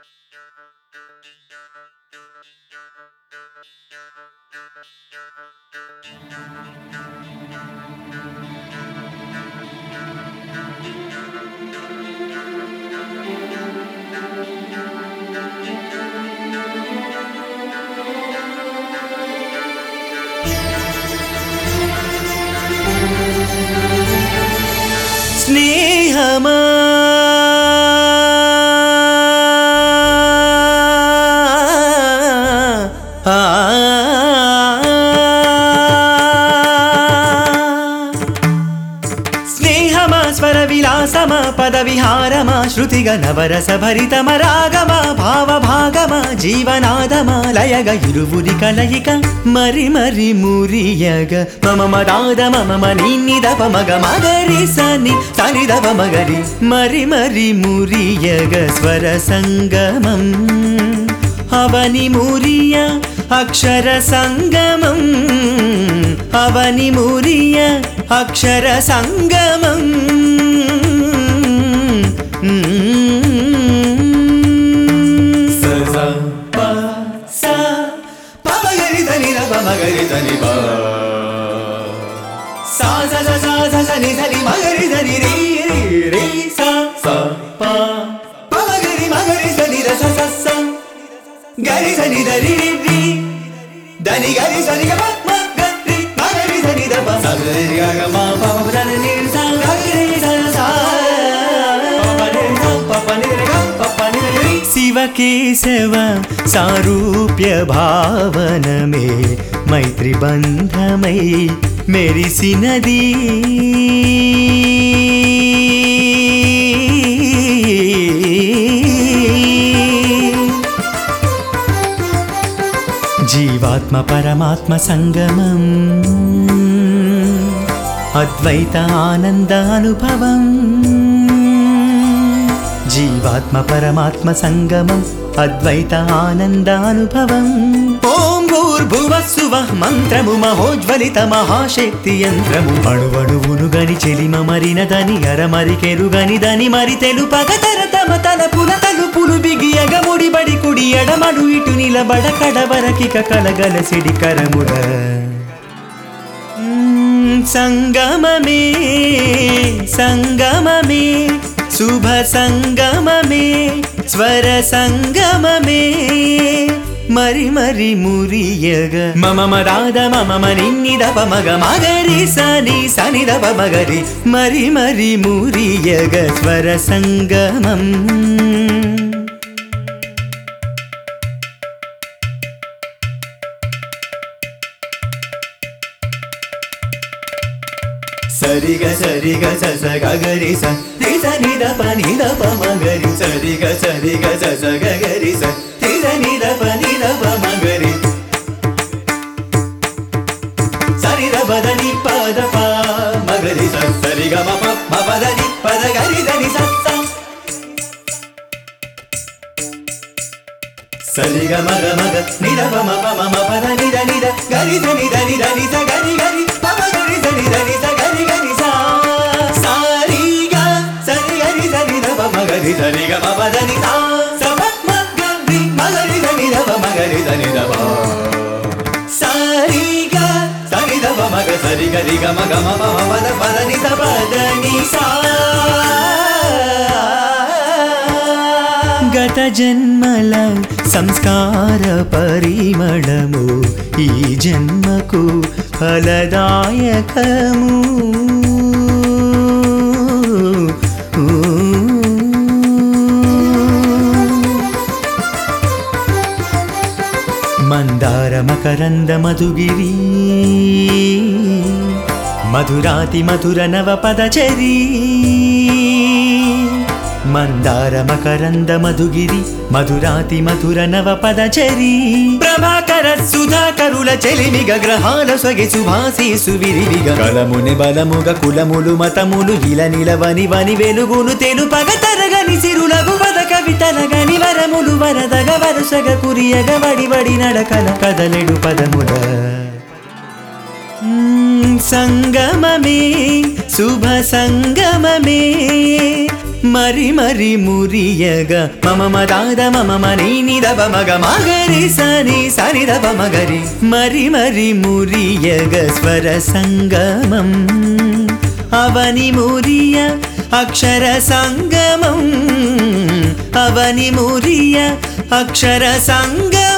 స్నేహమా స్నేహమా స్వర విలాసమా పద విహారమా శృతిగ నవరస భరితమ రాగమా భావ భాగమా జీవనాదమా లయగ ఇరువురి కలయిక మరి మరి మురియగ మమ మదాద మమ నిన్నిదప మగ మగరి సని సనిదప మగరి మరి మరి మురియగ స్వర సంగమం అవని మురియ అక్షర సంగమం అవని మురియ అక్షర సంగమం స ప స ప మగరి దని ర ప మగరి దని ప సా స స స స స ని స ని మగరి దని రి రి రి స స ప ప మగరి స ని ర స స స గరి స ని ద రి రి రి దని గరి స ని గ ప మ గ రి మగరి స ని ద ప స గ రి గ గ మ ప మ ద ని స గ రి స స ప ని స ప ప ని రి గ ప ప ని రి శివ కేశవ సారూప్య భావనమే మైత్రి బంధమై మెరిసినది జీవాత్మ పరమాత్మ సంగమం అద్వైత ఆనందానుభవం జీవాత్మ పరమాత్మ సంగమం అద్వైత ఆనందానుభవం ఓం భూర్భువస్సువః మంత్రము మహోజ్వలిత మహాశక్తి యంత్రము అణువణువును గని చెలిమ మరినదని అరమరికెరుగని దని మరి తెలుపగ తరతమ తలపుల తలుపులు బిగియగ ముడిబడి కుడి ఎడమడు ఇటు నిలబడ కడవరకిక కలగలసిడి కరముడ సంగమమే సంగమమే శుభ సంగమమే స్వర సంగమమే మరి మరి మురియగ మమ మదాద మమ నిన్నిదప మగ మగరి సని సనిదప మగరి మరి మరి మురియగ స్వర సంగమం సరిగ సరిగ సస గగరి స రిస నిదప నిదప మగరి సరిగ సరిగ సస గగరి స రిస నిదప నిదప మగరి సరిదప దని పద ప మగరి స సరిగ మ పద ని పద గరి దని స సరిగ మగ మగ నిదప మ ప మ పద ని ద ని ద గరి ద ని ద ని ద ని స గరి గరి ప మ గరి ద ని ద ని స గరి గరి స సారిగ సరి గరి ద ని ద ప మ గరి ద ని గ ప ప ద ని స స ప మ గరి మ గరి ద ని ద ప మ గరి ద ని ద ప సారిగ సరి ద ప మ గ సరి గరి గ మ గ మ ప మ ప ద ప ద ని స ప ద ని స గత జన్మల సంస్కార పరిమళము ఈ జన్మకు ఫలదాయకము మందార మకరంద మధుగిరి మధురాతి మధుర నవ పదచరి మందార మకరంద మధుగిరి మధురాతి మధుర నవ పదచరి ప్రభాకర సుధాకరుల చెలిమిగ గ్రహాల సొగె సుభాసీసు విరివిగ కలముని బలముగ కులములు మతములు ఇల నిలవని వని వెలుగును తెలుపగ తరగని సిరులగు వద కవితలగని వరములు వరదగ వరుసగ కురియగ వడి వడి నడకల కదలెడు పదముల సంగమమే శుభ సంగమమే మరి మరి మురియగా మమ మదాద మమ మని నిదవ మగ మగరి సని సని దవ మగరి మరి మరి మురియగ స్వర సంగమం అవని మురియ అక్షర సంగమం అవని మురియ అక్షర సంగమం